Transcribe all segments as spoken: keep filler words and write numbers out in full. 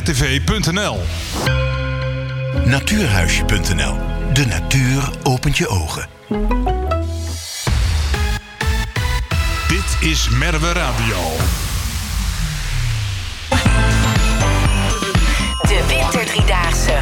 r t v punt n l. Natuurhuisje punt n l. De natuur opent je ogen. Dit is Merwe Radio. De Winterdriedaagse.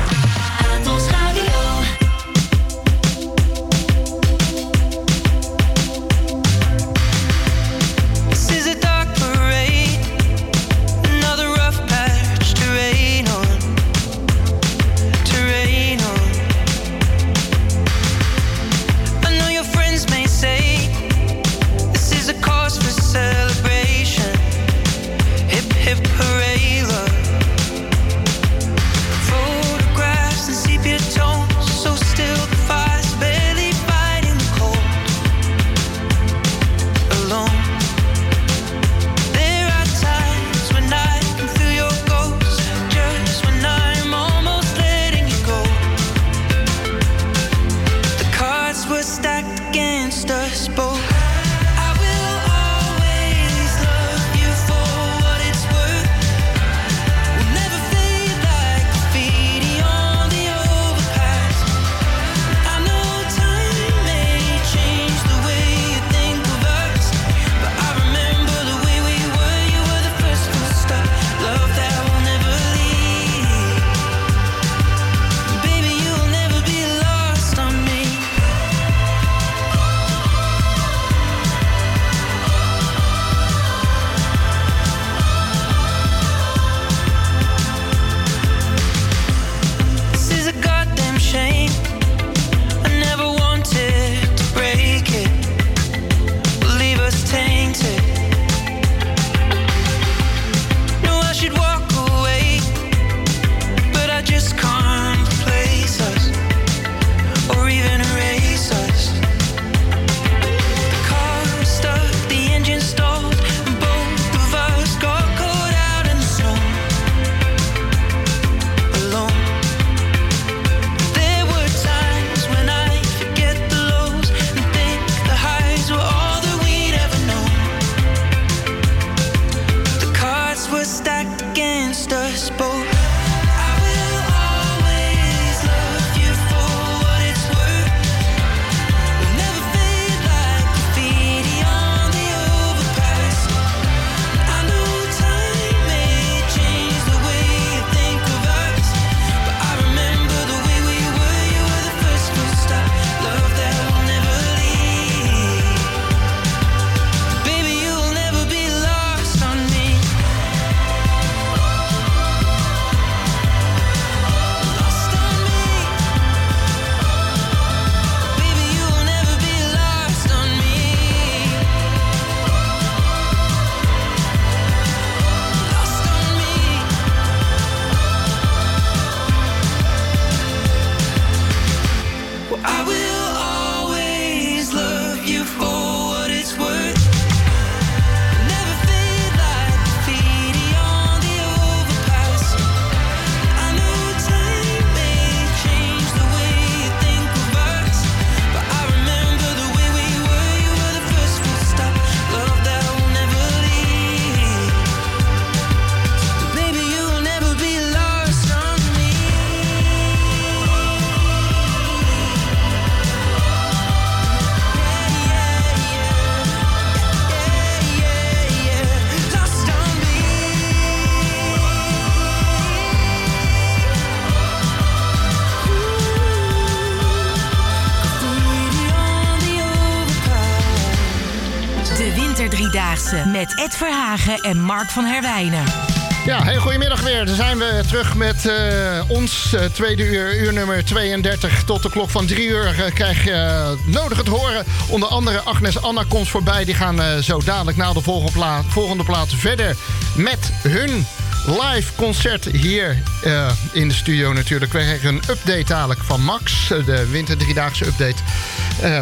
Met Ed Verhagen en Mark van Herwijnen. Ja, heel goedemiddag weer. Dan zijn we terug met uh, ons uh, tweede uur, uur nummer tweeëndertig. Tot de klok van drie uur uh, krijg je uh, nodig te horen. Onder andere Agnes Anna komt voorbij. Die gaan uh, zo dadelijk na de volgende plaat, volgende plaat verder met hun live concert hier uh, in de studio natuurlijk. We krijgen een update dadelijk van Max. De Winterdriedaagse update. Uh,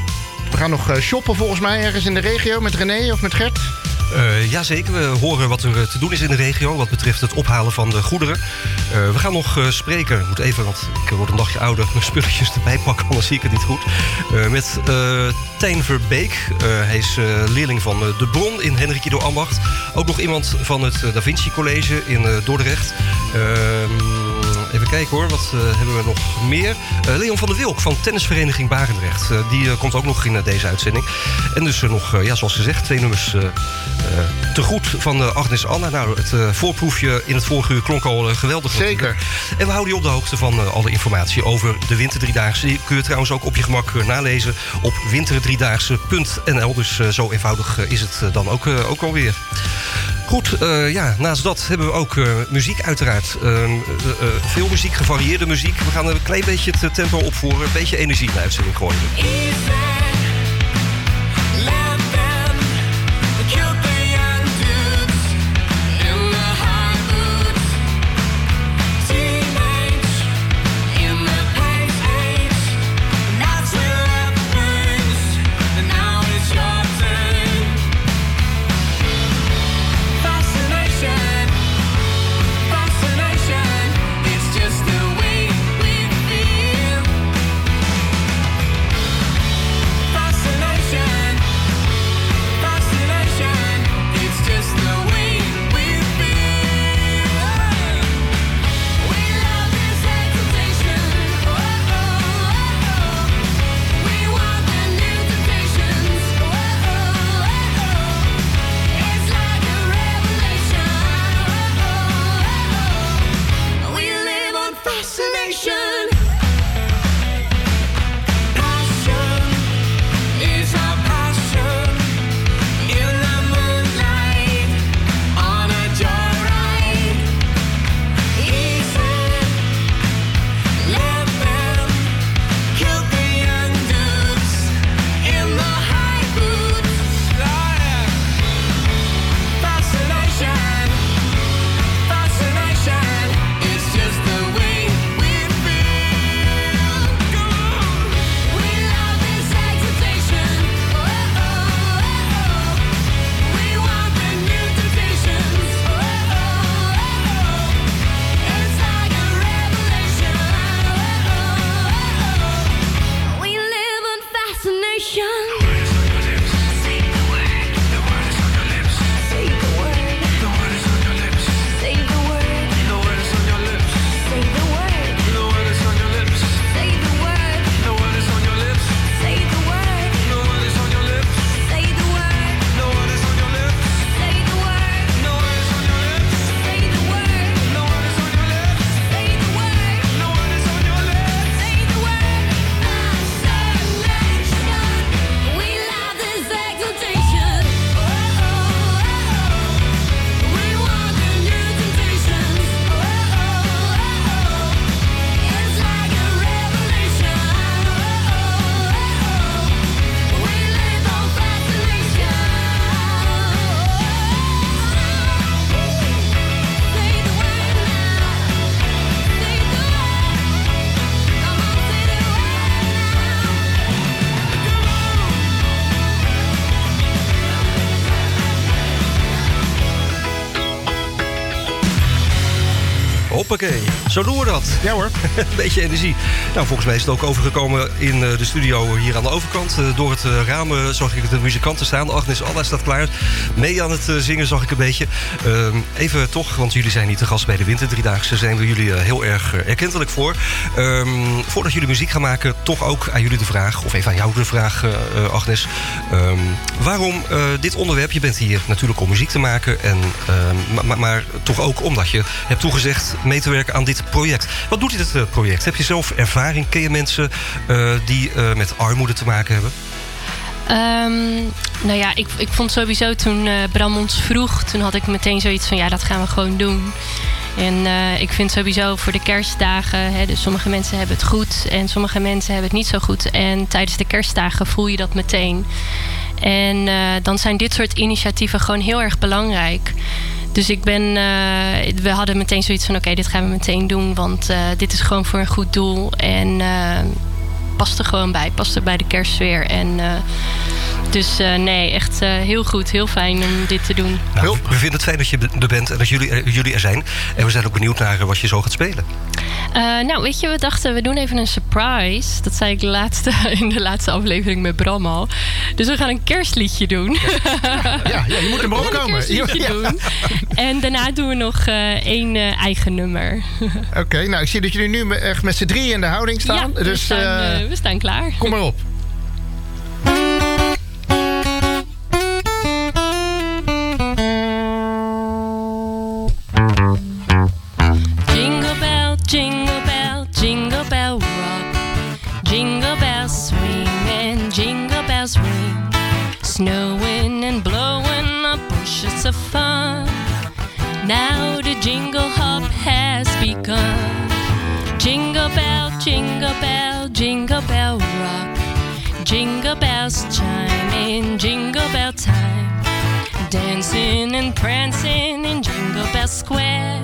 we gaan nog uh, shoppen volgens mij ergens in de regio met René of met Gert. Uh, Jazeker, we horen wat er te doen is in de regio wat betreft het ophalen van de goederen. Uh, we gaan nog uh, spreken, ik moet even, want ik word een dagje ouder, mijn spulletjes erbij pakken, anders zie ik het niet goed. Uh, met uh, Tijn Verbeek, uh, hij is uh, leerling van uh, De Bron in Hendrik Ido Ambacht. Ook nog iemand van het uh, Da Vinci College in uh, Dordrecht. Uh, even kijken hoor, wat uh, hebben we nog meer? Uh, Leon van der Wilk van tennisvereniging Barendrecht. Uh, die uh, komt ook nog in uh, deze uitzending. En dus uh, nog, uh, ja, zoals gezegd, twee nummers uh, uh, te goed van uh, Agnes Anna. Nou, het uh, voorproefje in het vorige uur klonk al uh, geweldig. Zeker. En we houden je op de hoogte van uh, alle informatie over de Winterdriedaagse. Die kun je trouwens ook op je gemak uh, nalezen op winterdriedaagse punt n l. Dus uh, zo eenvoudig uh, is het uh, dan ook, uh, ook alweer. Goed, uh, ja, naast dat hebben we ook uh, muziek uiteraard. Uh, uh, uh, veel muziek, gevarieerde muziek. We gaan een klein beetje het tempo opvoeren. Een beetje energie in de uitzending gooien. Hoppakee, zo doen we dat. Ja hoor. Een beetje energie. Nou, volgens mij is het ook overgekomen in de studio hier aan de overkant. Door het raam zag ik de muzikanten staan. Agnes Anna staat klaar. Mee aan het zingen zag ik een beetje. Uh, even toch, want jullie zijn niet te gast bij de Winterdriedaagse. Zijn we jullie heel erg erkentelijk voor. Um, voordat jullie muziek gaan maken, toch ook aan jullie de vraag. Of even aan jou de vraag, uh, Agnes. Um, waarom uh, dit onderwerp? Je bent hier natuurlijk om muziek te maken. En, uh, maar, maar toch ook omdat je hebt toegezegd mee te werken aan dit project. Wat doet dit uh, project? Heb je zelf ervaring? Ken je mensen uh, die uh, met armoede te maken hebben? Um, nou ja, ik, ik vond sowieso toen uh, Bram ons vroeg, toen had ik meteen zoiets van ja, dat gaan we gewoon doen. En uh, ik vind sowieso voor de kerstdagen, hè, dus sommige mensen hebben het goed en sommige mensen hebben het niet zo goed. En tijdens de kerstdagen voel je dat meteen. En uh, dan zijn dit soort initiatieven gewoon heel erg belangrijk. Dus ik ben, uh, we hadden meteen zoiets van oké, okay, dit gaan we meteen doen. Want uh, dit is gewoon voor een goed doel. En uh, past er gewoon bij. Past er bij de kerstsfeer. En uh, Dus uh, nee, echt uh, heel goed. Heel fijn om dit te doen. Nou, we vinden het fijn dat je er bent en dat jullie er, jullie er zijn. En we zijn ook benieuwd naar wat je zo gaat spelen. Uh, nou, weet je, we dachten we doen even een surprise. Dat zei ik de laatste, in de laatste aflevering met Bram al. Dus we gaan een kerstliedje doen. Ja, ja, je moet er maar op komen. Een kerstliedje ja. doen. En daarna doen we nog uh, één uh, eigen nummer. Oké, okay, nou ik zie dat jullie nu echt met z'n drieën in de houding staan. Ja, dus, we, staan, uh, we staan klaar. Kom maar op. Jingle bell, jingle bell, jingle bell rock. Jingle bells swing and jingle bells ring. Snowing and blowing up bushes of fun. Now the jingle hop has begun. Jingle bell, jingle bell, jingle bell rock. Jingle bells chime in jingle bell time. Dancing and prancing in Jingle Bell Square.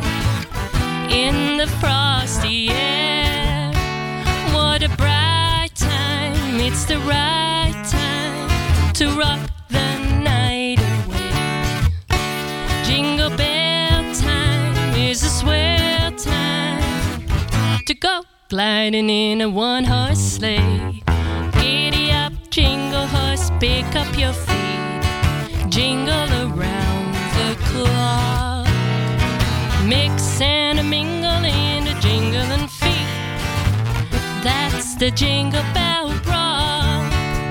In the frosty air. What a bright time, it's the right time to rock the night away. Jingle bell time is a swell time to go gliding in a one-horse sleigh. Giddy up, jingle horse, pick up your feet. Jingle around the clock. Mix and a mingle in the jingling feet. That's the Jingle Bell Rock.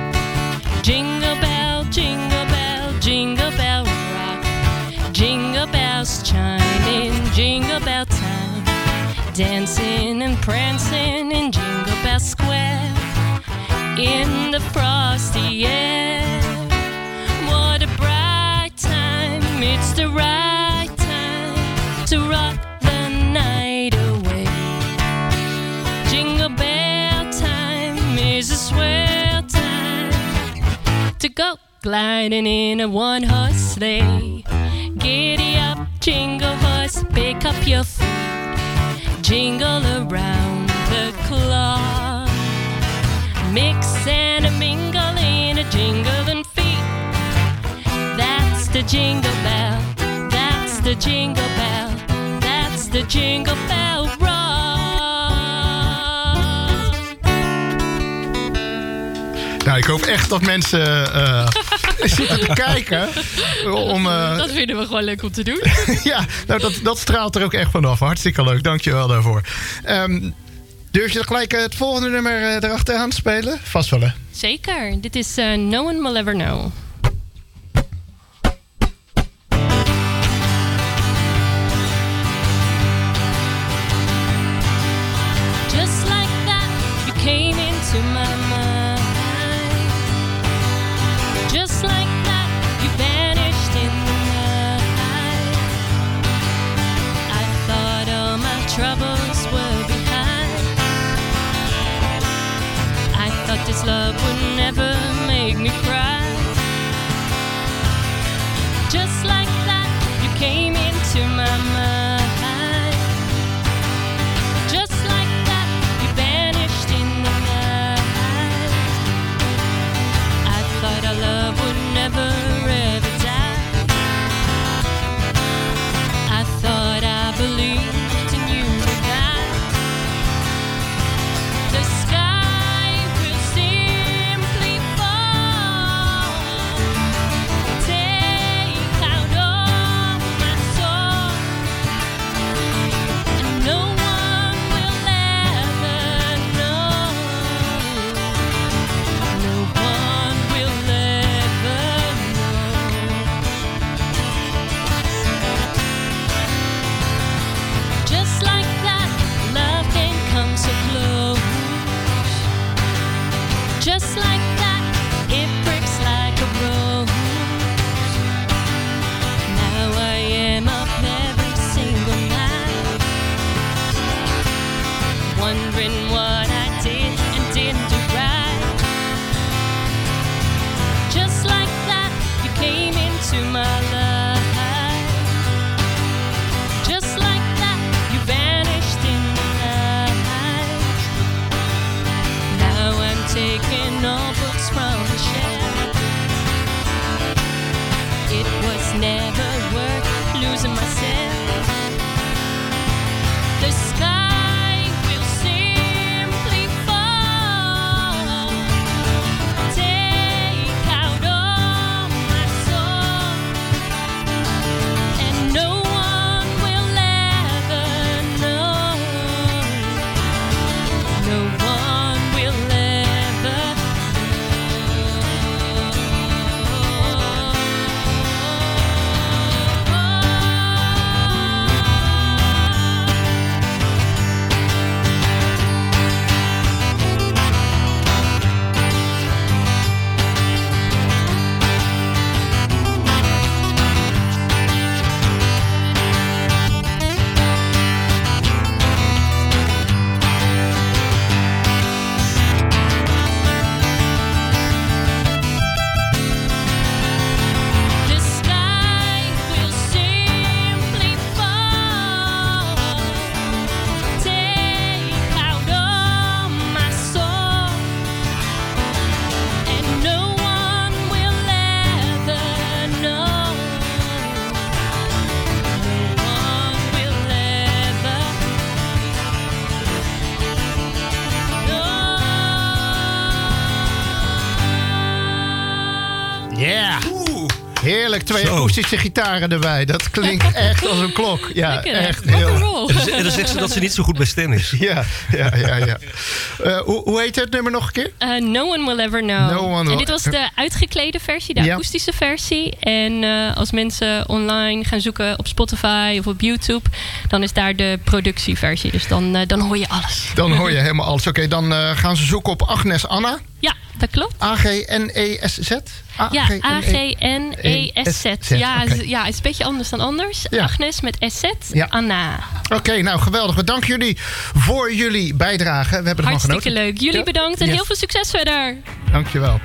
Jingle bell, jingle bell, jingle bell rock. Jingle bells chime in jingle bell time. Dancing and prancing in Jingle Bell Square. In the frosty air. What a bright time, it's the right time to rock the night away. Jingle bell time is a swell time to go gliding in a one-horse sleigh. Giddy up, jingle horse, pick up your feet. Jingle around the clock. Mix and a mingle in a jingling feet. That's the jingle bell, that's the jingle bell, that's the Jingle Bell Rock. Nou, ik hoop echt dat mensen uh, zitten te kijken. Om, uh... Dat vinden we gewoon leuk om te doen. Ja, nou, dat, dat straalt er ook echt vanaf. Hartstikke leuk, dankjewel daarvoor. Um, durf je gelijk het volgende nummer uh, erachteraan te spelen? Vast wel, hè? Zeker, dit is uh, No One Will Ever Know. Just like that, you came into my mind. Just like that, you vanished in the night. I thought all my troubles were behind. I thought this love would never make me cry. Just like that, you came into my mind. Just like that, you vanished in the night. I thought our love would never ever die. I thought I believed in you tonight. The sky will simply fall. Take out all my soul. And no one will ever know. No one will ever know. Just like that, love can come so close. Just like that, it breaks like a rose. Now I am up every single night, wondering what I did and didn't do right. Just like that, you came into my life. Just like that, you vanished in the night. Now I'm taking all books from the shelf. heerlijk. Twee Zo. akoestische gitaren erbij. Dat klinkt echt als een klok. Ja, Lekker, echt rock heel... and roll. En dan, en dan zegt ze dat ze niet zo goed bij stem is. Ja, ja, ja. ja. Uh, hoe, hoe heet het nummer nog een keer? Uh, no One Will Ever Know. No one will- En dit was de uitgeklede versie, de Ja. akoestische versie. En uh, als mensen online gaan zoeken op Spotify of op YouTube, dan is daar de productieversie. Dus dan, uh, dan hoor je alles. Dan hoor je helemaal alles. Oké, okay, dan uh, gaan ze zoeken op Agnes Anna. Ja, dat klopt. A G N E S Z? Ja, A G N E S Z. Ja, okay. z- ja, het is een beetje anders dan anders. Ja. Agnes met S Z, Ja. Anna. Oké, okay, nou geweldig. We danken jullie voor jullie bijdrage. We hebben ervan Hartstikke genoten. leuk. Jullie Ja. bedankt en Yes. heel veel succes verder. Dankjewel.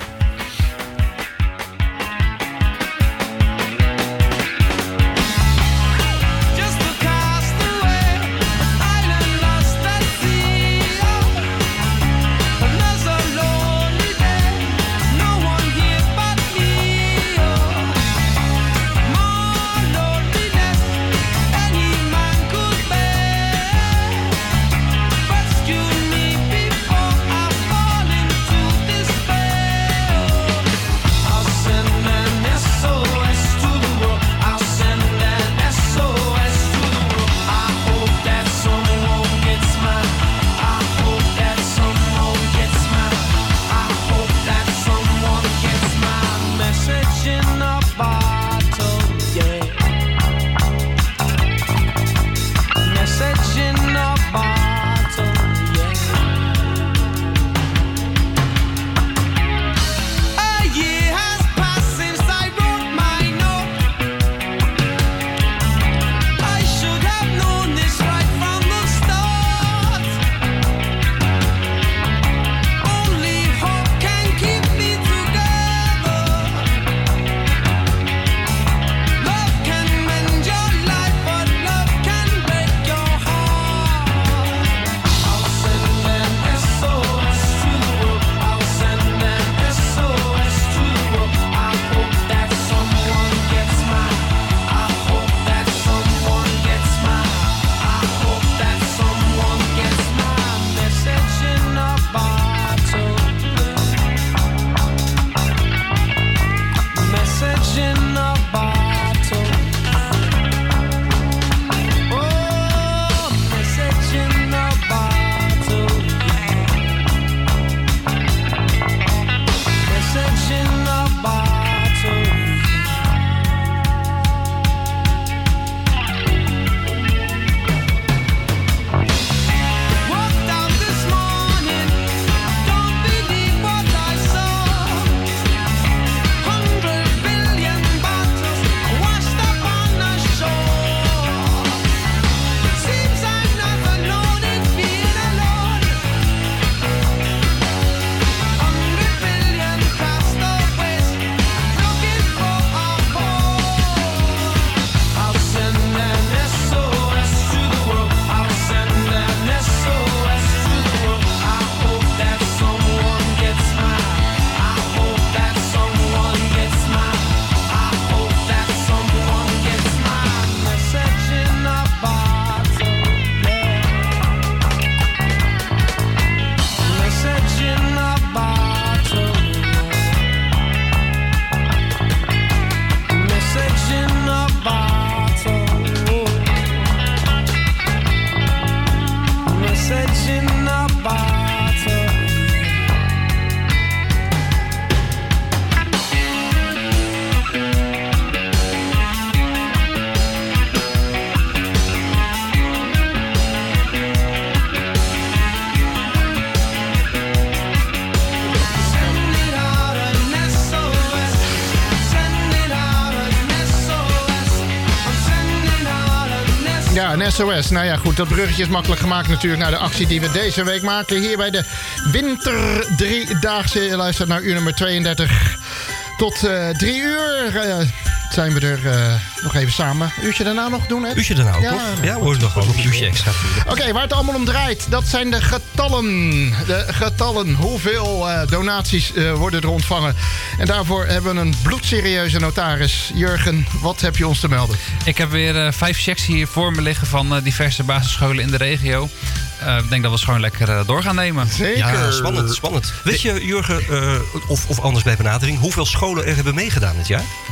Ja, een S O S. Nou ja, goed, dat bruggetje is makkelijk gemaakt natuurlijk naar de actie die we deze week maken. Hier bij de Winter Driedaagse. Je luistert naar uur nummer tweeëndertig tot uh, drie uur. Uh, zijn we er uh, nog even samen. Uurtje daarna nog doen, hè? Uurtje daarna ook ja, nog? Nou, ja, hoor nog wel een uurtje extra. Oké, okay, waar het allemaal om draait, dat zijn de getallen. De getallen. Hoeveel uh, donaties uh, worden er ontvangen? En daarvoor hebben we een bloedserieuze notaris. Jurgen, wat heb je ons te melden? Ik heb weer uh, vijf checks hier voor me liggen van uh, diverse basisscholen in de regio. Uh, ik denk dat we het gewoon lekker uh, door gaan nemen. Zeker. Ja, spannend, spannend. Weet je, Jurgen, uh, of, of anders bij benadering, hoeveel scholen er hebben meegedaan dit jaar?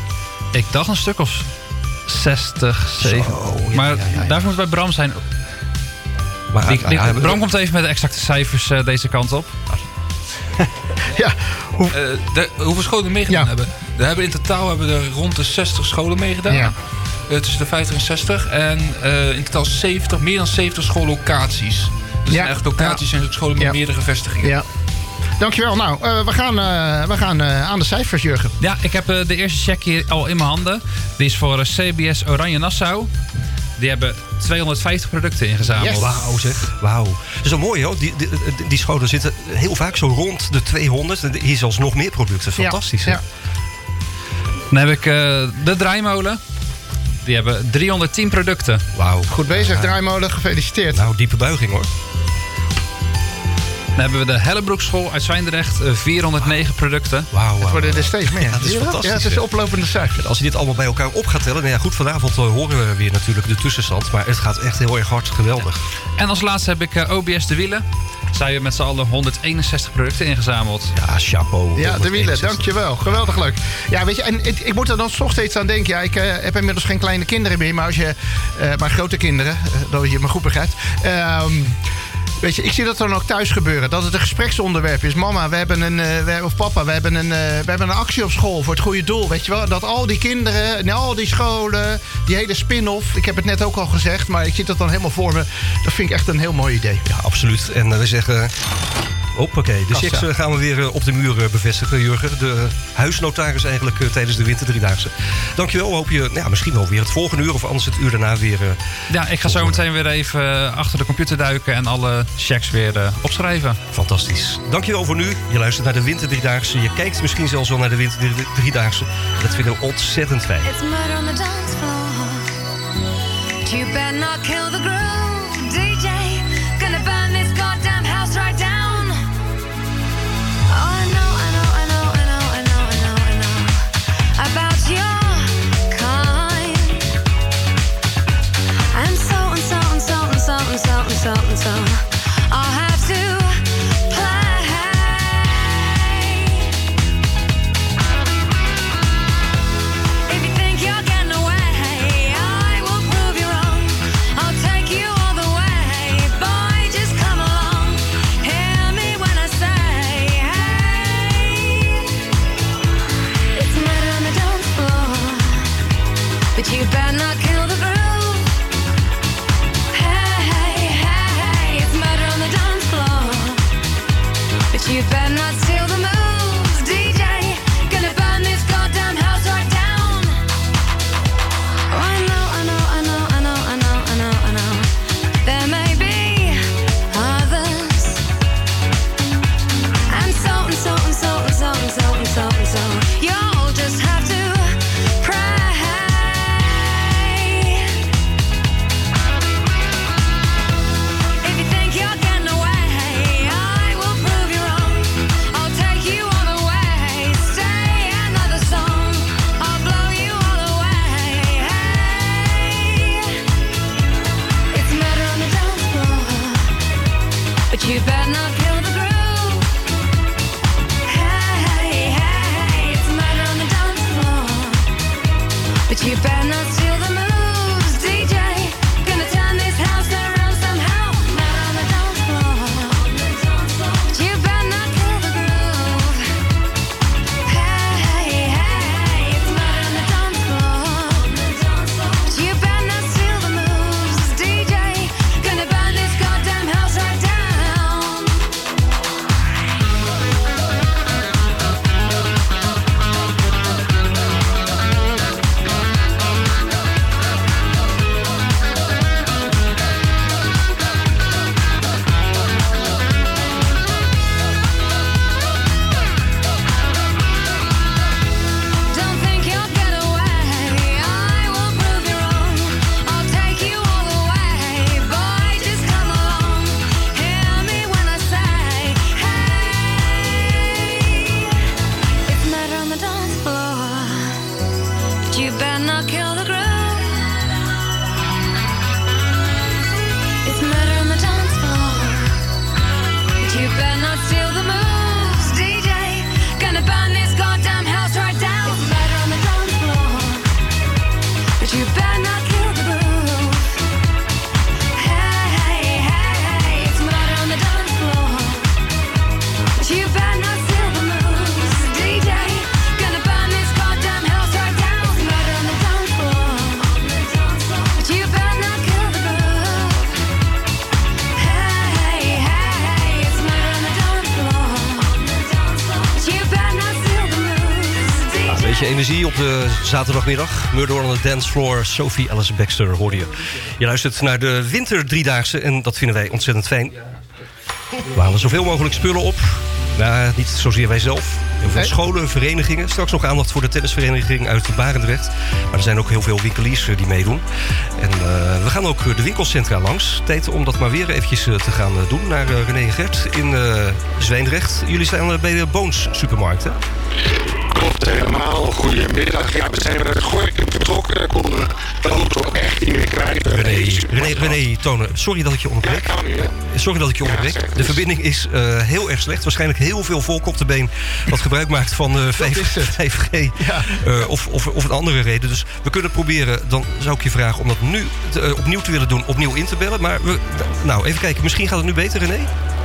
Ik dacht een stuk of zestig, zeventig. Zo, ja, maar ja, ja, ja. daarvoor moet bij Bram zijn. Maar, Die, die, ja, Bram komt even met de exacte cijfers uh, deze kant op. Ja, Uh, de, hoeveel scholen meegedaan Ja. hebben? We hebben in totaal hebben er rond de zestig scholen meegedaan. Ja. Uh, tussen de vijftig en zestig. En uh, in totaal zeventig, meer dan zeventig schoollocaties. Dus Ja. zijn echt locaties en scholen met Ja. meerdere vestigingen. ja. Dankjewel. Nou, uh, we gaan, uh, we gaan uh, aan de cijfers, Jurgen. Ja, ik heb uh, de eerste check hier al in mijn handen. Die is voor uh, C B S Oranje Nassau. Die hebben tweehonderdvijftig producten ingezameld. Yes. Wauw zeg, wauw. Dat is wel mooi hoor. Die, die, die scholen zitten heel vaak zo rond de tweehonderd. En hier zelfs nog meer producten. Fantastisch hè? Ja. Dan heb ik uh, de draaimolen. Die hebben driehonderdtien producten. Wauw. Goed bezig, Draaimolen. Gefeliciteerd. Nou, diepe buiging hoor. Dan hebben we de Hellebroekschool uit Zwijndrecht. uh, vierhonderdnegen producten. Wauw, Het wauw. worden er steeds meer. Ja, dat is Zie je fantastisch, Ja, het is hè? oplopende cijfers. Als je dit allemaal bij elkaar op gaat tellen. Nou ja, goed, vanavond uh, horen we weer natuurlijk de tussenstand. Maar het gaat echt heel erg hard. Geweldig. En als laatste heb ik uh, O B S De Wielen. Zij hebben met z'n allen honderdeenenzestig producten ingezameld. Ja, chapeau. Ja, de wielen, honderdeenenzestig. dankjewel. Geweldig leuk. Ja, weet je, en ik, ik moet er dan toch steeds aan denken. Ja, ik uh, heb inmiddels geen kleine kinderen meer, maar als je, uh, maar grote kinderen, uh, dat je me goed begrijpt. Um, Weet je, ik zie dat dan ook thuis gebeuren. Dat het een gespreksonderwerp is. Mama, we hebben een, uh, we, of papa, we hebben, een, uh, we hebben een actie op school voor het goede doel. Weet je wel? Dat al die kinderen en al die scholen, die hele spin-off. Ik heb het net ook al gezegd, maar ik zie dat dan helemaal voor me. Dat vind ik echt een heel mooi idee. Ja, absoluut. En uh, we zeggen... Hoppakee, de Kassa. checks uh, gaan we weer uh, op de muur uh, bevestigen, Jurgen. De huisnotaris eigenlijk uh, tijdens de winterdriedaagse. Dankjewel. Hoop je nou, misschien wel weer het volgende uur of anders het uur daarna weer... Uh, Ja, ik ga zo meteen weer even uh, achter de computer duiken en alle checks weer uh, opschrijven. Fantastisch. Dankjewel voor nu. Je luistert naar de winterdriedaagse. Je kijkt misschien zelfs wel naar de winterdriedaagse. Dat vinden we ontzettend fijn. It's murder on the dance floor. But you better not kill the groove, D J. Gonna burn this goddamn house right down. Oh, I know, I know, I know, I know, I know, I know, I know about your kind. And so and so and so and so and so and so and so I'll have to play. If you think you're getting away, I will prove you wrong. I'll take you all the way. Boy, just come along. Hear me when I say, hey. It's murder on the dance floor, but you better not kill the groove. Hey, hey, hey, it's murder on the dance floor. Beetje energie op de zaterdagmiddag. Murder on the Dance Floor, Sophie Alice Baxter hoorde je. Je luistert naar de winter driedaagse en dat vinden wij ontzettend fijn. We halen zoveel mogelijk spullen op. Nou, niet zozeer wij zelf. Heel veel scholen, verenigingen. Straks nog aandacht voor de tennisvereniging uit Barendrecht. Maar er zijn ook heel veel winkeliers die meedoen. En uh, we gaan ook de winkelcentra langs. Tijd om dat maar weer eventjes te gaan doen. Naar uh, René en Gert in uh, Zwijndrecht. Jullie staan uh, bij de Boons supermarkt, hè? Klopt, helemaal. Goedemiddag. Ja, we zijn uit Gorinchem vertrokken. Daar konden we de auto echt niet meer kwijt. René, René, René Tonen, sorry dat ik je onderbreek. Sorry dat ik je onderbreek. De verbinding is uh, heel erg slecht. Waarschijnlijk heel veel volk op de been wat gebruik maakt van uh, vijf G. Ja. Uh, of, of, of een andere reden. Dus we kunnen proberen, dan zou ik je vragen om dat nu te, uh, opnieuw te willen doen, opnieuw in te bellen. Maar we, nou, even kijken. Misschien gaat het nu beter, René?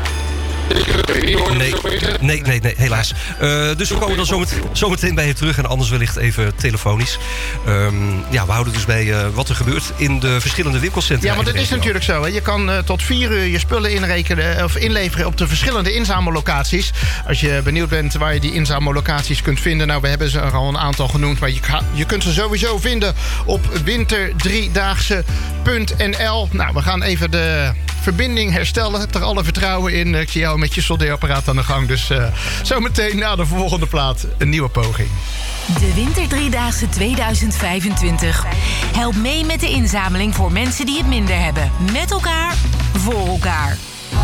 Nee, nee, nee, nee, helaas. Uh, dus we komen dan zometeen, zometeen bij je terug en anders wellicht even telefonisch. Um, ja, we houden dus bij uh, wat er gebeurt in de verschillende winkelcentra. Ja, want het is natuurlijk zo. Hè. Je kan uh, tot vier uur je spullen inrekenen of inleveren op de verschillende inzamellocaties. Als je benieuwd bent waar je die inzamellocaties kunt vinden. Nou, we hebben ze er al een aantal genoemd. Maar je, je kunt ze sowieso vinden op winter driedaagse punt n l. Nou, we gaan even de verbinding herstellen. Er alle vertrouwen in. Ik zie jou met je soldeerapparaat aan de gang. Dus uh, zometeen na de volgende plaat een nieuwe poging. De Winter Driedaagse tweeduizend vijfentwintig. Help mee met de inzameling voor mensen die het minder hebben. Met elkaar, voor elkaar.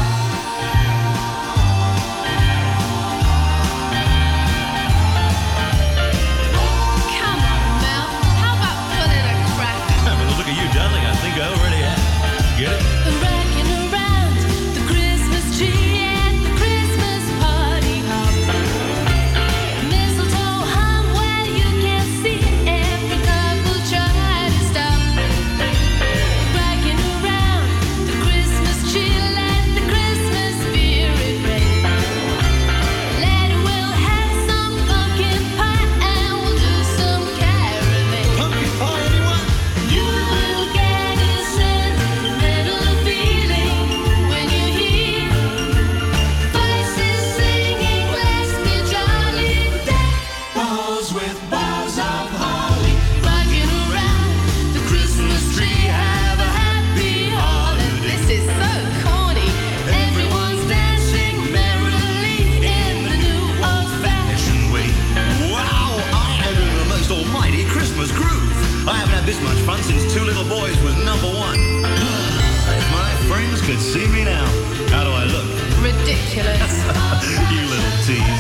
This much fun since Two Little Boys was number one. If my friends could see me now, how do I look? Ridiculous. You little tease.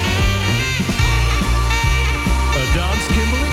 A dance, Kimberly?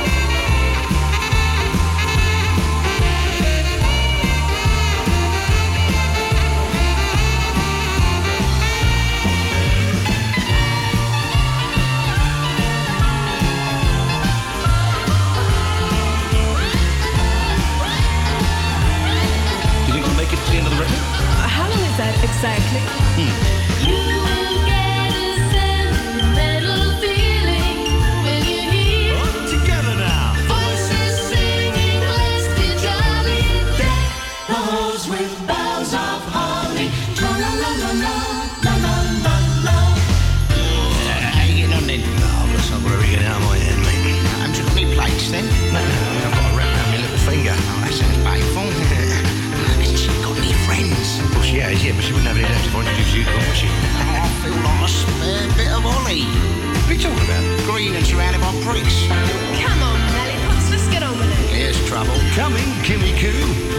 How long is that exactly? Hmm. You will get a sentimental feeling when you hear All together now. voices singing, let's be jolly. Deck the halls with boughs of holly. La la la la la la la la. How you getting on then? Oh, I've got something to get out of my head, mate. I'm took me plates then. No, no, I've got a wrap around my little finger. Oh, that sounds painful. She got any friends? Well, she has, yeah, but she wouldn't have any left if I introduced you to her, would she? I feel like a spare bit of Ollie. What are you talking about? Green and surrounded by bricks. Come on, Lollipops, let's get on with it. Here's trouble. Coming, Kimmy Coo.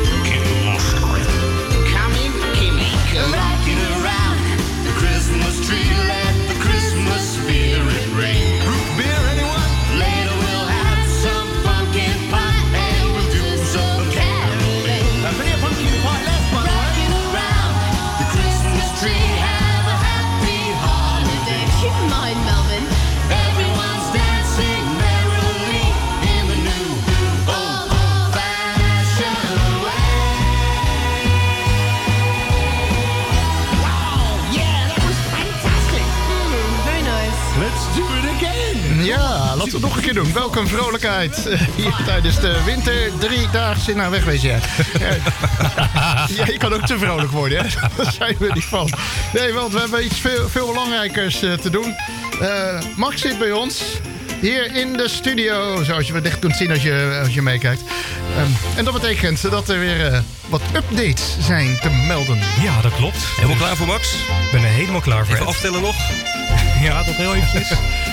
Coming, Kimmy Coo. Rocking around the Christmas tree, let the Christmas spirit ring. Root beer, anyone? Later we'll have some pumpkin pie and we'll do some caroling. Now, plenty of pumpkin pie left, by the way. Rocking around the Christmas tree, have a happy holiday. Keep in mind, Melvin, everyone's dancing merrily in the new old-fashioned way. Wow, yeah, that was fantastic. Mm, very nice. Let's do it again. Ja, laten we het nog een keer doen. Welke een vrolijkheid uh, hier tijdens de winter driedaagse. Nou, wegwezen jij. Ja. Ja, je kan ook te vrolijk worden, hè? Daar zijn we niet van. Nee, want we hebben iets veel, veel belangrijkers uh, te doen. Uh, Max zit bij ons. hier in de studio. Zoals je wellicht kunt zien als je, als je meekijkt. Um, en dat betekent dat er weer uh, wat updates zijn te melden. Ja, dat klopt. Helemaal klaar voor Max? Ik ben er helemaal klaar voor. Even aftellen nog? Ja, dat heel eventjes.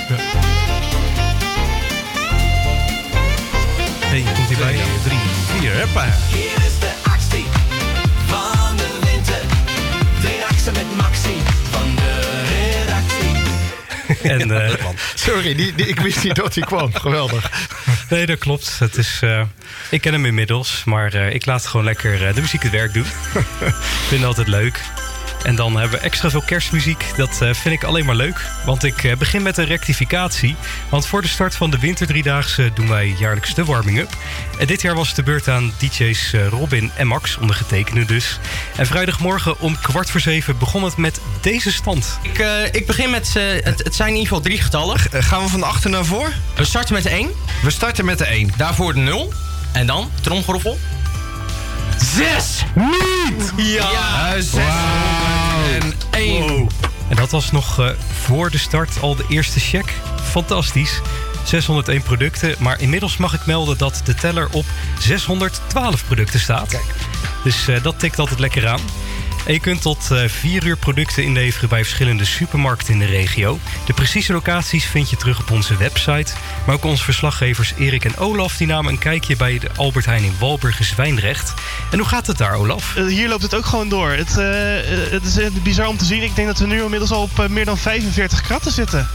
Hey, komt hij bij? Drie, vier, hoppa. Hier is de actie van de winter. De actie met Maxi van de redactie. En, uh, Sorry, die, die, ik wist niet dat hij kwam. Geweldig. Nee, dat klopt. Het is, uh, ik ken hem inmiddels, maar uh, ik laat gewoon lekker uh, de muziek het werk doen. Ik vind het altijd leuk. En dan hebben we extra veel kerstmuziek. Dat uh, vind ik alleen maar leuk. Want ik uh, begin met een rectificatie. Want voor de start van de Winterdriedaagse doen wij jaarlijks de warming-up. En dit jaar was het de beurt aan D J's uh, Robin en Max, ondergetekende dus. En vrijdagmorgen om kwart voor zeven begon het met deze stand. Ik, uh, ik begin met, uh, het, het zijn in ieder geval drie getallen. Uh, gaan we van achter naar voor? We starten met de één. We starten met de één. Daarvoor de nul. En dan, tromgeroffel. Zes! Niet! Ja! ja zes! Wow. En één. Wow. En dat was nog uh, voor de start al de eerste check. Fantastisch. zeshonderdéén producten. Maar inmiddels mag ik melden dat de teller op zeshonderdtwaalf producten staat. Kijk. Dus uh, dat tikt altijd lekker aan. En je kunt tot uh, vier uur producten inleveren bij verschillende supermarkten in de regio. De precieze locaties vind je terug op onze website. Maar ook onze verslaggevers Erik en Olaf die namen een kijkje bij de Albert Heijn in Walburg in Zwijndrecht. En hoe gaat het daar, Olaf? Uh, hier loopt het ook gewoon door. Het, uh, het is uh, bizar om te zien. Ik denk dat we nu inmiddels al op uh, meer dan vijfenveertig kratten zitten.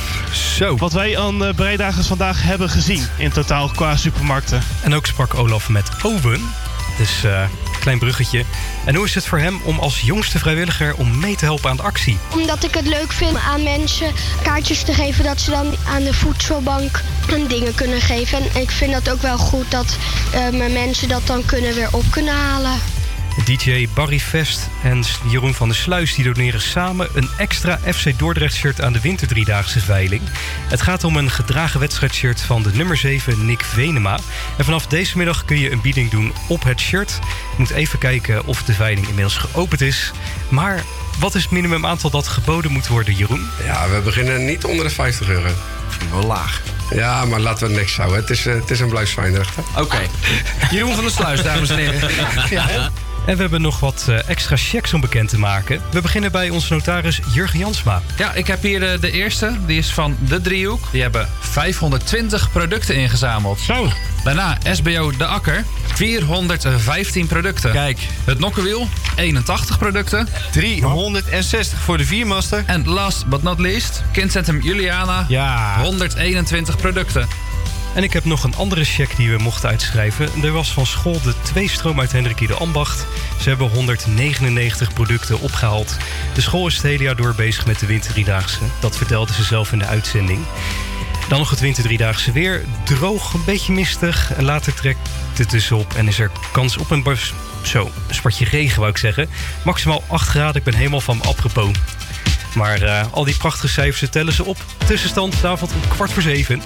Zo. Wat wij aan uh, breidagers vandaag hebben gezien in totaal qua supermarkten. En ook sprak Olaf met Owen. Dus uh, klein bruggetje. En hoe is het voor hem om als jongste vrijwilliger om mee te helpen aan de actie? Omdat ik het leuk vind aan mensen kaartjes te geven, dat ze dan aan de voedselbank dingen kunnen geven. En ik vind dat ook wel goed dat uh, mensen dat dan kunnen weer op kunnen halen. D J Barry Vest en Jeroen van der Sluis die doneren samen een extra F C Dordrecht shirt aan de Winterdriedaagse veiling. Het gaat om een gedragen wedstrijdshirt van de nummer zeven Nick Venema. En vanaf deze middag kun je een bieding doen op het shirt. Je moet even kijken of de veiling inmiddels geopend is. Maar wat is het minimum aantal dat geboden moet worden, Jeroen? Ja, we beginnen niet onder de vijftig euro. Wel laag. Ja, maar laten we niks houden. Het is, uh, het is een Bluis Zwijndrecht. Oké. Okay. Jeroen van der Sluis, dames en heren. Ja. En we hebben nog wat uh, extra checks om bekend te maken. We beginnen bij onze notaris Jurgen Jansma. Ja, ik heb hier uh, de eerste. Die is van De Driehoek. Die hebben vijfhonderdtwintig producten ingezameld. Zo. Daarna S B O De Akker. vierhonderdvijftien producten. Kijk. Het Nokkenwiel. eenentachtig producten. driehonderdzestig voor de viermaster. En last but not least. Kindcentrum Juliana. Ja. honderdeenentwintig producten. En ik heb nog een andere check die we mochten uitschrijven. Er was van school de Tweestroom uit Hendrikie de Ambacht. Ze hebben honderdnegenennegentig producten opgehaald. De school is het hele jaar door bezig met de Winterdriedaagse. Dat vertelde ze zelf in de uitzending. Dan nog het Winterdriedaagse weer. Droog, een beetje mistig. En later trekt het dus op en is er kans op een bars... Zo, een spatje regen wou ik zeggen. Maximaal acht graden, ik ben helemaal van apropos. Maar uh, al die prachtige cijfers tellen ze op. Tussenstand vanavond om kwart voor zeven.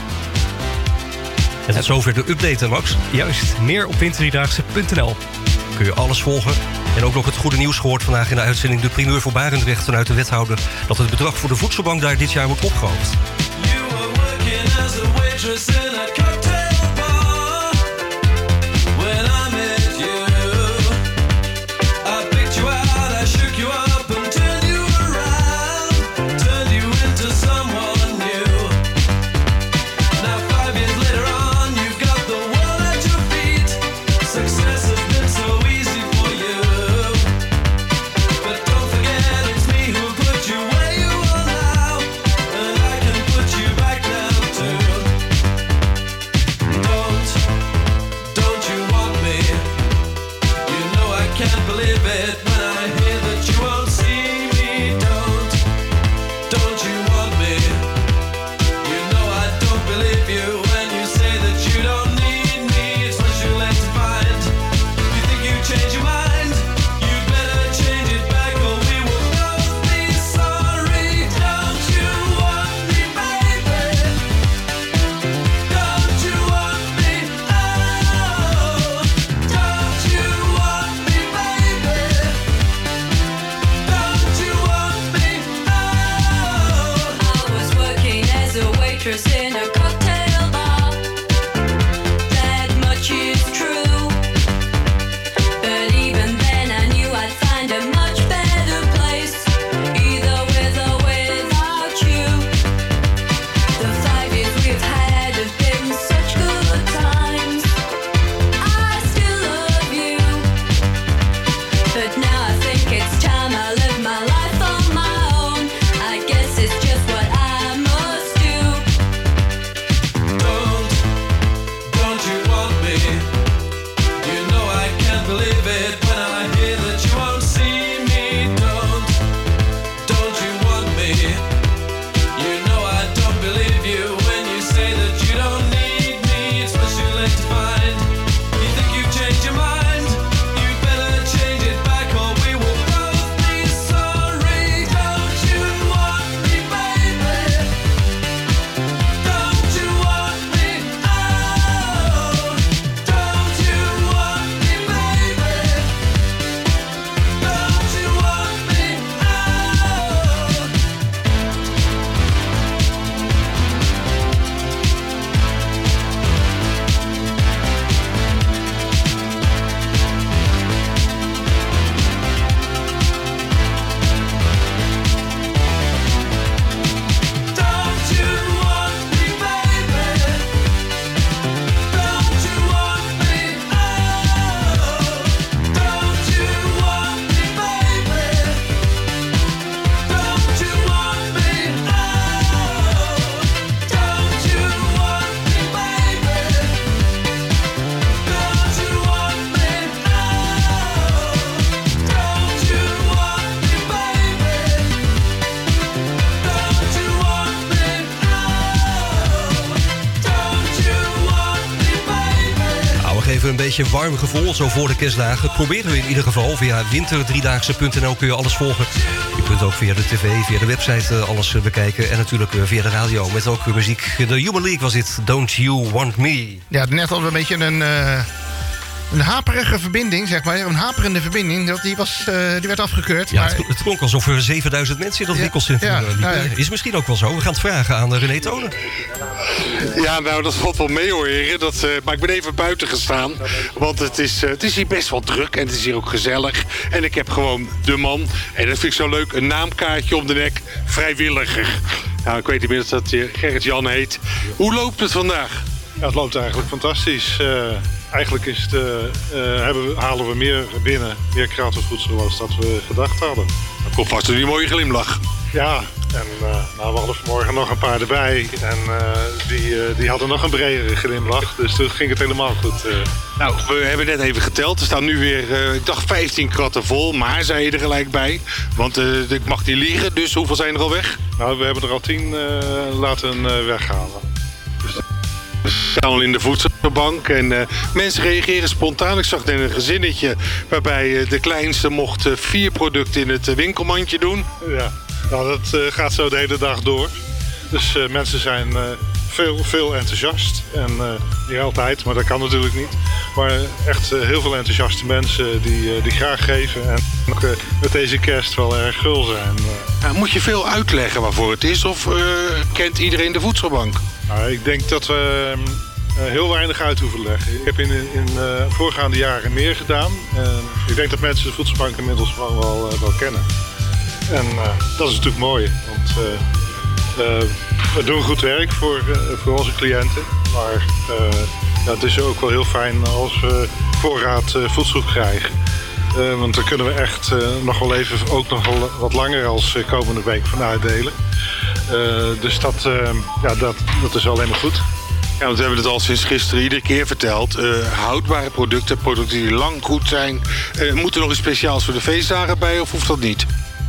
En tot zover de update, Max. Juist, meer op winterdriedaagse punt n l. Kun je alles volgen. En ook nog het goede nieuws gehoord vandaag in de uitzending. De primeur voor Barendrecht vanuit de wethouder. Dat het bedrag voor de voedselbank daar dit jaar wordt opgehoogd. beetje warm gevoel, zo voor de kerstdagen. Proberen we in ieder geval. Via winterdriedaagse punt n l kun je alles volgen. Je kunt ook via de tv, via de website uh, alles uh, bekijken. En natuurlijk uh, via de radio met ook uh, muziek. De Human League was dit, Don't You Want Me. Ja, net hadden we een beetje een... Uh... Een haperige verbinding, zeg maar. Een haperende verbinding, dat, die, was, uh, die werd afgekeurd. Ja, maar... het, het klonk alsof er zevenduizend mensen in dat ja, winkelcentrum ja, liepen. Nou ja. Is misschien ook wel zo. We gaan het vragen aan René Tonen. Ja, nou, dat valt wel mee hoor, heren. Dat, uh, maar ik ben even buiten gestaan. Want het is, uh, het is hier best wel druk en het is hier ook gezellig. En ik heb gewoon de man, en dat vind ik zo leuk, een naamkaartje om de nek. Vrijwilliger. Nou, ik weet inmiddels dat hij Gerrit-Jan heet. Hoe loopt het vandaag? Ja, het loopt eigenlijk fantastisch. Uh, eigenlijk is het, uh, uh, hebben we, halen we meer binnen, meer gratis voedsel als dat we gedacht hadden. Dat komt vast door die mooie glimlach. Ja, en uh, nou, we hadden vanmorgen nog een paar erbij. En uh, die, uh, die hadden nog een bredere glimlach. Dus toen ging het helemaal goed. Uh. Nou, we hebben net even geteld. Er staan nu weer, uh, ik dacht vijftien kratten vol. Maar zei je er gelijk bij. Want uh, ik mag niet liegen. Dus hoeveel zijn er al weg? Nou, we hebben er al tien uh, laten uh, weghalen. Dus we staan al in de voedselbank en uh, mensen reageren spontaan. Ik zag net een gezinnetje waarbij uh, de kleinste mocht uh, vier producten in het uh, winkelmandje doen. Ja, nou dat uh, gaat zo de hele dag door. Dus uh, mensen zijn uh, veel, veel enthousiast. En uh, niet altijd, maar dat kan natuurlijk niet. Maar echt uh, heel veel enthousiaste mensen die, uh, die graag geven. En ook uh, met deze kerst wel erg gul zijn. Uh. Nou, moet je veel uitleggen waarvoor het is of uh, kent iedereen de voedselbank? Nou, ik denk dat we uh, heel weinig uit hoeven leggen. Ik heb in, in uh, voorgaande jaren meer gedaan. Uh, ik denk dat mensen de voedselbank inmiddels gewoon wel, uh, wel kennen. En uh, dat is natuurlijk mooi. Want uh, uh, we doen goed werk voor, uh, voor onze cliënten. Maar uh, ja, het is ook wel heel fijn als we voorraad uh, voedsel krijgen. Uh, want dan kunnen we echt uh, nog wel even, ook nog wel wat langer als uh, komende week van uitdelen. Uh, dus dat, uh, ja, dat, dat is alleen maar goed. Ja, want we hebben het al sinds gisteren iedere keer verteld. Uh, houdbare producten, producten die lang goed zijn. Uh, moet er nog iets speciaals voor de feestdagen bij of hoeft dat niet?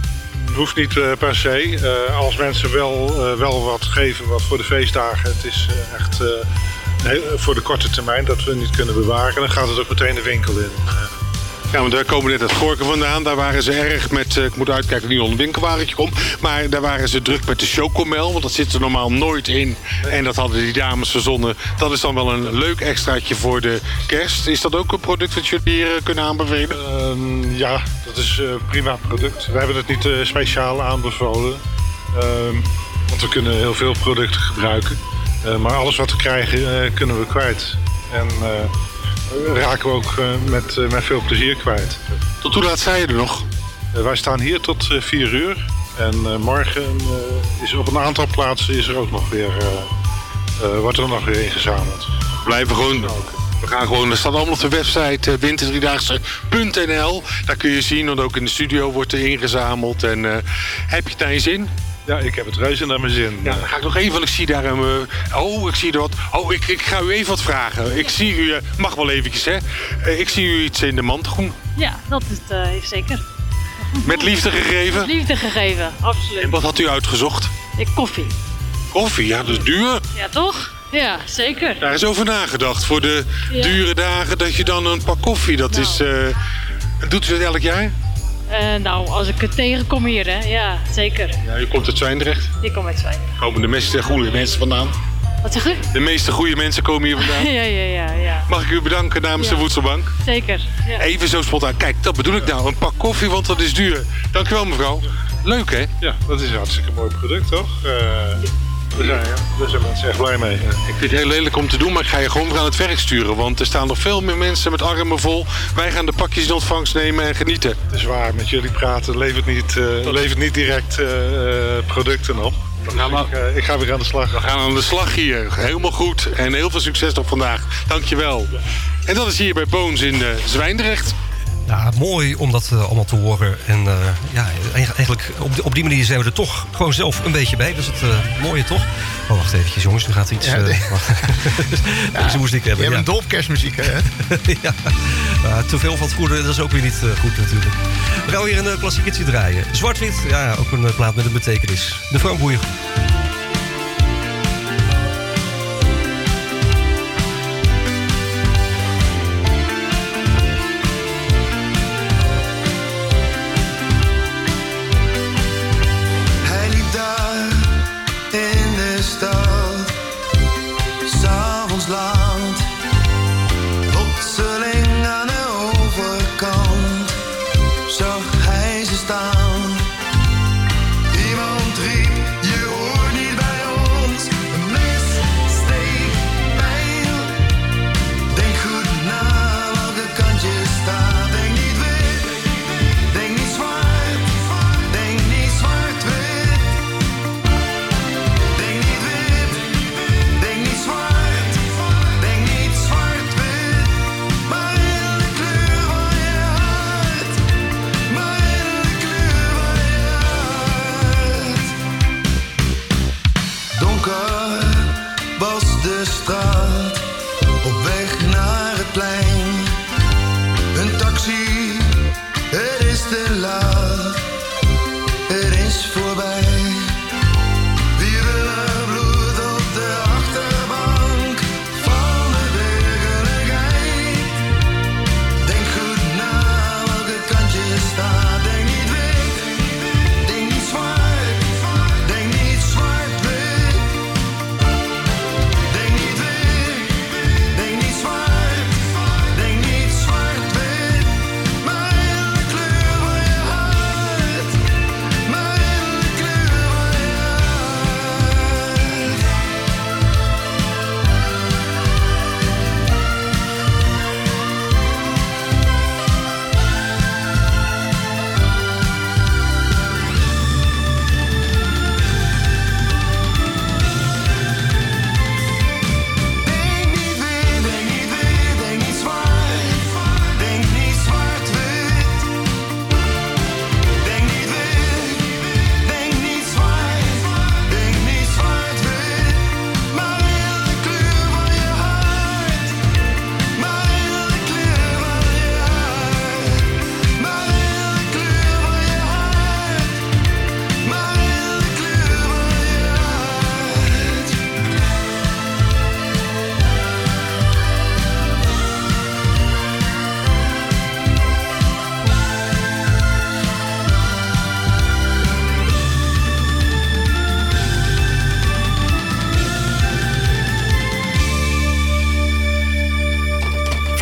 Hoeft niet uh, per se. Uh, als mensen wel, uh, wel wat geven wat voor de feestdagen. Het is uh, echt uh, heel, voor de korte termijn dat we niet kunnen bewaren. Dan gaat het ook meteen de winkel in. Uh, Ja, want daar komen net uit Gorkum vandaan. Daar waren ze erg met, uh, ik moet uitkijken dat ik niet onder een winkelwagentje kom. Maar daar waren ze druk met de chocomel. Want dat zit er normaal nooit in. En dat hadden die dames verzonnen. Dat is dan wel een leuk extraatje voor de kerst. Is dat ook een product dat jullie hier uh, kunnen aanbevelen? Uh, ja, dat is een uh, prima product. We hebben het niet uh, speciaal aanbevolen. Uh, want we kunnen heel veel producten gebruiken. Uh, maar alles wat we krijgen uh, kunnen we kwijt. En... Uh, raken we ook uh, met, uh, met veel plezier kwijt. Tot hoe laat sta je er nog? Uh, wij staan hier tot uh, vier uur. En uh, morgen uh, is op een aantal plaatsen is er ook nog weer, uh, uh, wordt er nog weer ingezameld. We blijven gewoon... We gaan gewoon, er staat allemaal op de website uh, winterdriedaagse punt n l. Daar kun je zien, want ook in de studio wordt er ingezameld. En uh, heb je het naar je zin? Ja, ik heb het reuze naar mijn zin. Ja, dan ga ik nog even, want ik zie daar een... Uh, oh, ik zie er wat... Oh, ik, ik ga u even wat vragen. Ik zie u... Uh, mag wel eventjes, hè? Uh, ik zie u iets in de mand groen. Ja, dat is het uh, zeker. Met liefde gegeven? Met liefde gegeven, absoluut. En wat had u uitgezocht? Ik koffie. Koffie, ja, dat is duur. Ja, toch? Ja, zeker. Daar is over nagedacht. Voor de ja. dure dagen dat je dan een pak koffie... Dat nou. is... Uh, doet u dat elk jaar? Uh, nou, als ik het tegenkom hier, hè. Ja, zeker. Ja, u komt uit Zwijndrecht? Ik kom uit Zwijndrecht. Komen de meeste goede mensen vandaan? Wat zeg u? De meeste goede mensen komen hier vandaan. ja, ja, ja, ja. Mag ik u bedanken namens ja. de Voedselbank? Zeker. Ja. Even zo spontaan. Kijk, dat bedoel ik nou. Een pak koffie, want dat is duur. Dank u wel, mevrouw. Leuk, hè? Ja, dat is een hartstikke mooi product, toch? Uh, daar zijn, ja, daar zijn mensen echt blij mee. Ik vind het heel lelijk om te doen, maar ik ga je gewoon weer aan het werk sturen. Want er staan nog veel meer mensen met armen vol. Wij gaan de pakjes in ontvangst nemen en genieten. Het is waar, met jullie praten levert niet, uh, levert niet direct uh, producten op. Nou, maar, ik, uh, ik ga weer aan de slag. We gaan aan de slag hier. Helemaal goed. En heel veel succes nog vandaag. Dankjewel. Ja. En dat is hier bij Boons in uh, Zwijndrecht. Ja, mooi om dat uh, allemaal te horen. En uh, ja, eigenlijk op die, op die manier zijn we er toch gewoon zelf een beetje bij. Dat is het uh, mooie, toch? Oh, wacht eventjes, jongens. Nu gaat iets... Ja, nee. uh, Deze moest ik hebben. Je ja. hebt een dolpkerstmuziek, hè? ja. Uh, te veel van het goede, dat is ook weer niet uh, goed natuurlijk. We gaan weer een uh, klassieketje draaien. Zwart-wit, ja, ook een uh, plaat met een betekenis. De Frank Boeien.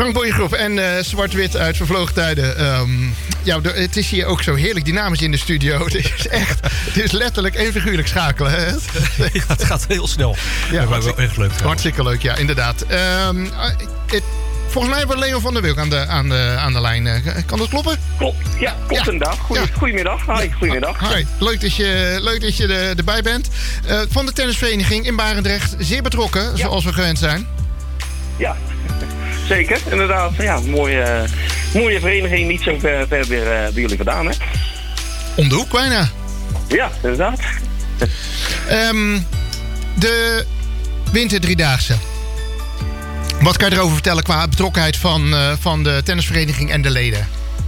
Frank Boeiengroep en uh, Zwart-Wit uit Vervlogen Tijden. Um, ja, de, het is hier ook zo heerlijk dynamisch in de studio. Het is echt, het is letterlijk en figuurlijk schakelen. Hè? Ja, het gaat heel snel. Ja, maar wel echt leuk. Trouwens. Hartstikke leuk, ja, inderdaad. Um, het, volgens mij hebben we Leon van der Wilk aan de, aan de, aan de lijn. Uh, kan dat kloppen? Klopt, ja, klopt ja. inderdaad. Goeie, ja. Goedemiddag. Hi, goedemiddag. Hi. Leuk dat je, leuk dat je er, erbij bent. Uh, van de tennisvereniging in Barendrecht. Zeer betrokken, ja. zoals we gewend zijn. Ja, zeker. Inderdaad. Ja, mooie, mooie vereniging. Niet zo ver, ver weer uh, bij jullie vandaan, hè? Om de hoek bijna. Ja, inderdaad. um, de Winterdriedaagse. Wat kan je erover vertellen qua betrokkenheid van, uh, van de tennisvereniging en de leden?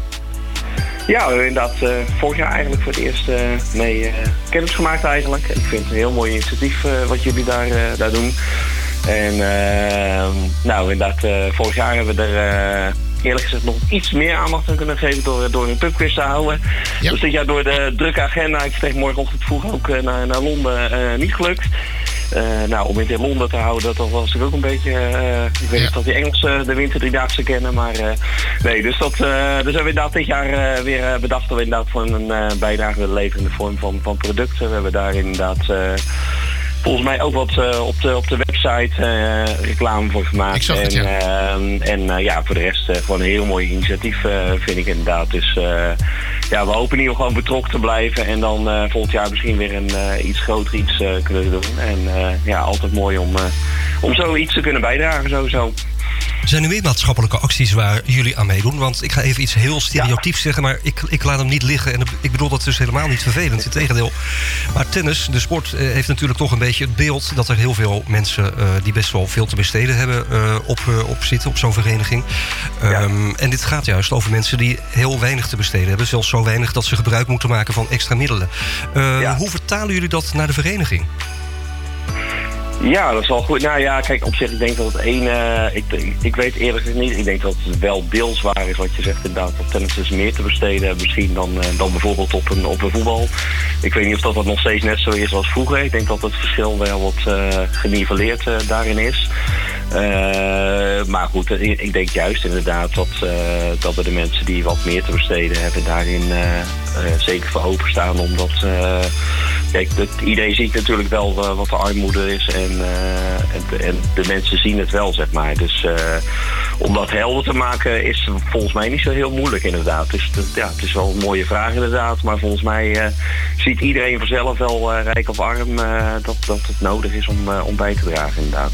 Ja, we hebben inderdaad uh, vorig jaar eigenlijk voor het eerst uh, mee uh, kennis gemaakt eigenlijk. Ik vind het een heel mooi initiatief uh, wat jullie daar, uh, daar doen. En uh, nou, inderdaad, uh, vorig jaar hebben we er uh, eerlijk gezegd nog iets meer aandacht aan kunnen geven door, door een pubquiz te houden. Ja. Dus dit jaar door de drukke agenda, ik vertrek morgenochtend vroeg ook uh, naar, naar Londen, uh, niet gelukt. Uh, nou, om het in Londen te houden, dat was natuurlijk ook een beetje... Uh, ik weet niet ja. of die Engelsen de Winterdriedaagse kennen, maar... Uh, nee, dus dat uh, dus hebben we inderdaad dit jaar uh, weer uh, bedacht dat we inderdaad voor een uh, bijdrage willen leveren in de vorm van, van producten. We hebben daar inderdaad... Uh, volgens mij ook wat uh, op, de, op de website uh, reclame voor gemaakt. Ik zag het, en ja. uh, en uh, ja, voor de rest uh, gewoon een heel mooi initiatief uh, vind ik inderdaad. Dus uh, ja, we hopen hier gewoon betrokken te blijven. En dan uh, volgend jaar misschien weer een uh, iets groter iets uh, kunnen doen. En uh, ja, altijd mooi om, uh, om zoiets te kunnen bijdragen sowieso. Zijn er meer maatschappelijke acties waar jullie aan meedoen? Want ik ga even iets heel stereotyps ja. zeggen, maar ik, ik laat hem niet liggen. En ik bedoel, dat is dus helemaal niet vervelend, integendeel. Maar tennis, de sport, heeft natuurlijk toch een beetje het beeld... dat er heel veel mensen uh, die best wel veel te besteden hebben uh, op, uh, op zitten, op zo'n vereniging. Ja. Um, en dit gaat juist over mensen die heel weinig te besteden hebben. Zelfs zo weinig dat ze gebruik moeten maken van extra middelen. Uh, ja. Hoe vertalen jullie dat naar de vereniging? Ja, dat is wel goed. Nou ja, kijk, op zich, ik denk dat het ene... Uh, ik, ik weet eerlijk gezegd niet. Ik denk dat het wel deels waar is wat je zegt. Inderdaad, op tennis is meer te besteden misschien dan, uh, dan bijvoorbeeld op een, op een voetbal. Ik weet niet of dat, dat nog steeds net zo is als vroeger. Ik denk dat het verschil wel wat uh, geniveleerd uh, daarin is. Uh, maar goed, ik, ik denk juist inderdaad dat, uh, dat we de mensen die wat meer te besteden hebben... daarin uh, uh, zeker voor openstaan, omdat... Uh, Kijk, het idee ziet natuurlijk wel uh, wat de armoede is en, uh, en, en de mensen zien het wel, zeg maar. Dus uh, om dat helder te maken is volgens mij niet zo heel moeilijk, inderdaad. Dus het, ja, het is wel een mooie vraag, inderdaad. Maar volgens mij uh, ziet iedereen vanzelf wel, uh, rijk of arm, uh, dat, dat het nodig is om, uh, om bij te dragen, inderdaad.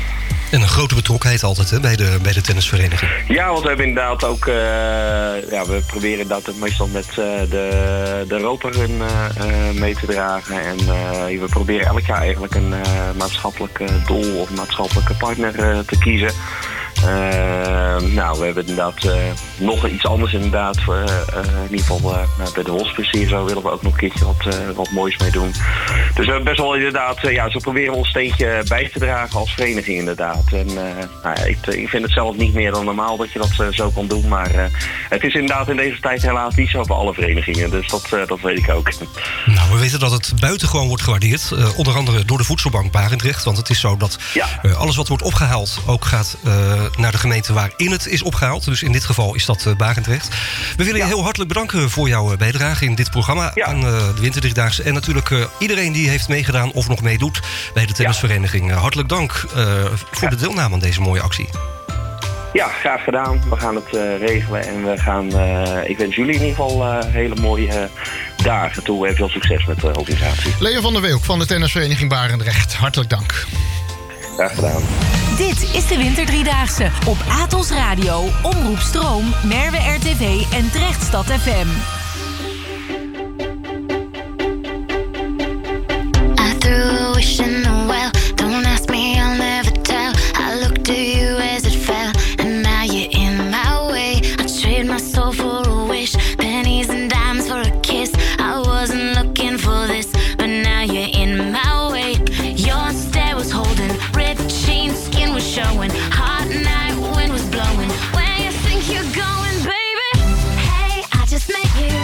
En een grote betrokkenheid altijd hè, bij, de, bij de tennisvereniging. Ja, want we hebben inderdaad ook... Uh, ja, we proberen inderdaad meestal met uh, de, de Europa Run uh, uh, mee te dragen. En uh, we proberen elk jaar eigenlijk een uh, maatschappelijk doel of maatschappelijke partner uh, te kiezen. Uh, nou, we hebben inderdaad uh, nog iets anders inderdaad. Uh, uh, in ieder geval uh, bij de hospice hier zo willen we ook nog een keertje wat, uh, wat moois mee doen. Dus we hebben best wel inderdaad, uh, ja, zo proberen we ons steentje bij te dragen als vereniging inderdaad. En uh, nou ja, ik, ik vind het zelf niet meer dan normaal dat je dat uh, zo kan doen. Maar uh, het is inderdaad in deze tijd helaas niet zo bij alle verenigingen. Dus dat, uh, dat weet ik ook. Nou, we weten dat het buitengewoon wordt gewaardeerd. Uh, onder andere door de Voedselbank Barendrecht. Want het is zo dat ja. uh, alles wat wordt opgehaald ook gaat... Uh, naar de gemeente waarin het is opgehaald. Dus in dit geval is dat uh, Barendrecht. We willen ja. je heel hartelijk bedanken voor jouw uh, bijdrage in dit programma ja. aan uh, de Winterdriedaagse. En natuurlijk uh, iedereen die heeft meegedaan of nog meedoet bij de tennisvereniging. Uh, hartelijk dank uh, voor ja. de deelname aan deze mooie actie. Ja, graag gedaan. We gaan het uh, regelen en we gaan... Uh, ik wens jullie in ieder geval uh, hele mooie uh, dagen toe. En veel succes met de organisatie. Leon van der Wilk van de tennisvereniging Barendrecht. Hartelijk dank. Graag gedaan. Dit is de Winterdriedaagse op Atos Radio, Omroep Stroom, Merwe R T V en Drechtstad F M. I threw a wish in the well. Don't ask me, I'll never tell. I looked to you as it fell, and now you're in my way. I trade my soul for a wish, pennies and dimes for a kiss. I wasn't looking for this, but now you're in my way. Your stare was holding, ripped jeans, skin was showing, hot night, wind was blowing. Where you think you're going, baby? Hey, I just met you.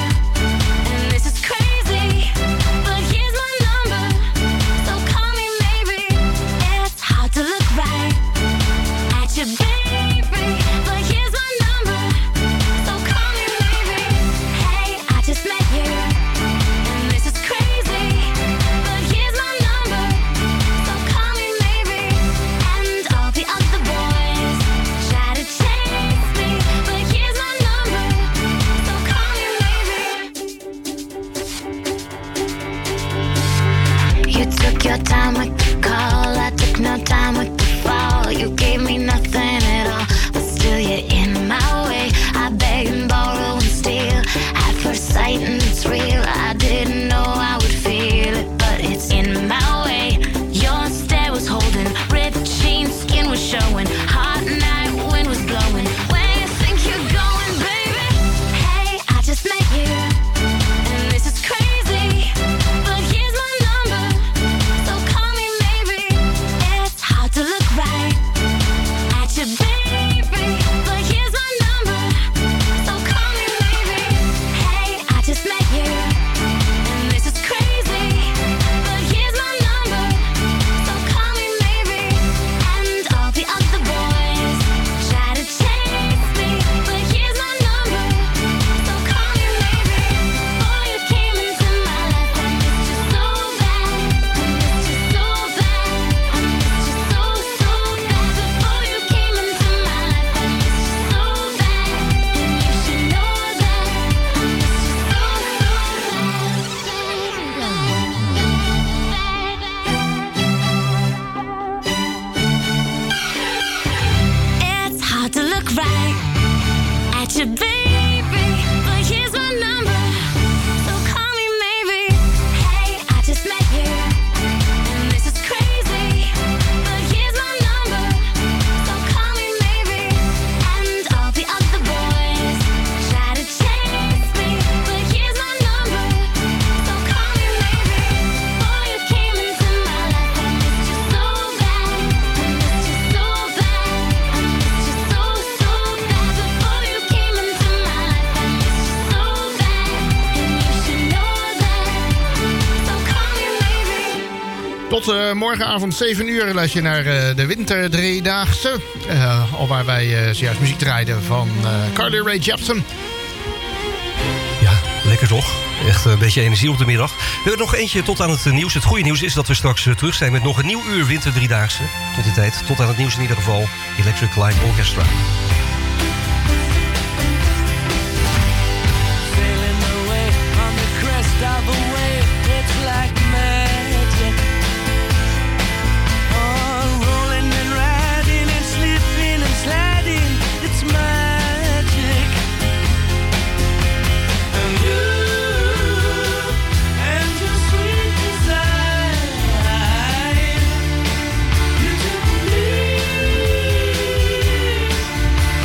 your time with the call. I took no time with the fall. You gave me nothing at all, but still you're in my way. I beg and borrow and steal at first sight, and it's real. I didn't know I would feel it, but it's in my way. Your stare was holding, ripped jeans, skin was showing. Hot night, wind was blowing. Where you think you're going, baby? Hey, I just met you, and this is crazy, but here's my number, so call me maybe. It's hard to look right at you, baby, but here's my number, so call me maybe. Hey, I just met you, and this is crazy, but here's my number, so call me maybe. And all the other boys try to chase me, but here's my number, so call me maybe. Before you came into my life, I missed you so bad, I missed you so bad, I missed you so, so bad. Before you came into my life, I missed you so bad, and you should know that I missed you so, It's hard to look right at you, baby, but here's my number, so call me maybe. Hey, I just met you, and this is crazy, but here's my number, so call me maybe. And all the other boys try to chase me, but here's my number, so call me maybe. Before you came into my life, I missed you so bad, I missed you so bad, I missed you so, so bad. Before you came into my life, I missed you so bad, and you should know that, so call me maybe. Tot eh, morgenavond zeven uur luister je naar eh, de Winter Driedaagse. Eh, al waar wij eh, zojuist muziek draaiden van eh, Carly Rae Jepsen. Ja, lekker toch? Echt een beetje energie op de middag. We hebben nog eentje tot aan het nieuws. Het goede nieuws is dat we straks eh, terug zijn met nog een nieuw uur Winter Driedaagse. Tot die tijd, tot aan het nieuws in ieder geval. Electric Light Orchestra. Sailing away on the crest of a wave, it's like magic. Oh, rolling and riding and slipping and sliding, it's magic. And you and your sweet desire, you took me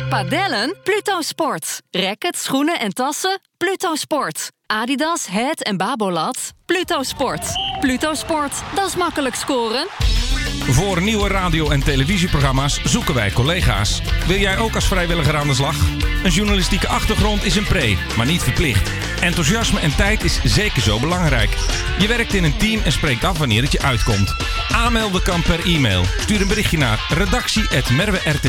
Padellen? Pluto Sport. Racket, schoenen en tassen? Pluto Sport. Adidas, Het en Babolat? Pluto Sport. Pluto Sport, dat is makkelijk scoren. Voor nieuwe radio- en televisieprogramma's zoeken wij collega's. Wil jij ook als vrijwilliger aan de slag? Een journalistieke achtergrond is een pre, maar niet verplicht. Enthousiasme en tijd is zeker zo belangrijk. Je werkt in een team en spreekt af wanneer het je uitkomt. Aanmelden kan per e-mail. Stuur een berichtje naar redactie apenstaartje merwe r t